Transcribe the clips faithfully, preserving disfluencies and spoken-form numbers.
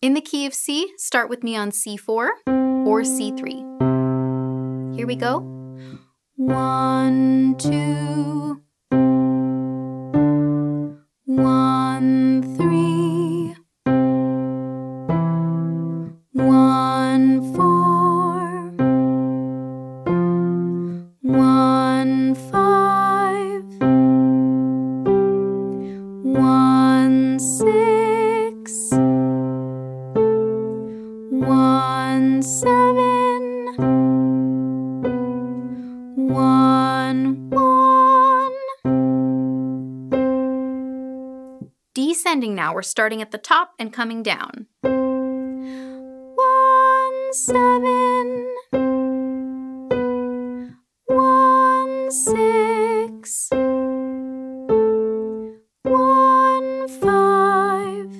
In the key of C, start with me on C four or C three. Here we go. One, two, one, three, one, four, one, five, one, six, one, seven, one, one. Descending now, we're starting at the top and coming down. One, seven, one, six, one, five,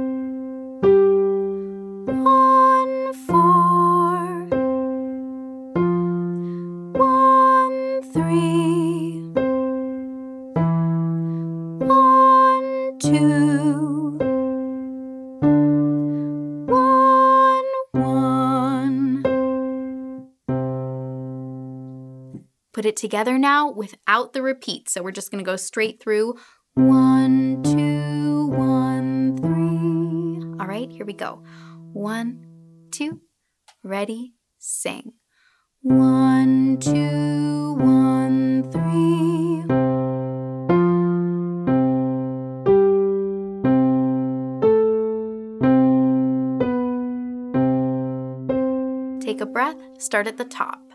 one, four, one, three, one, two, one, one. Put it together now without the repeat. So we're just going to go straight through. One, two, one, three. All right, here we go. One, two, ready, sing. One, two, one, three. Take a breath, start at the top.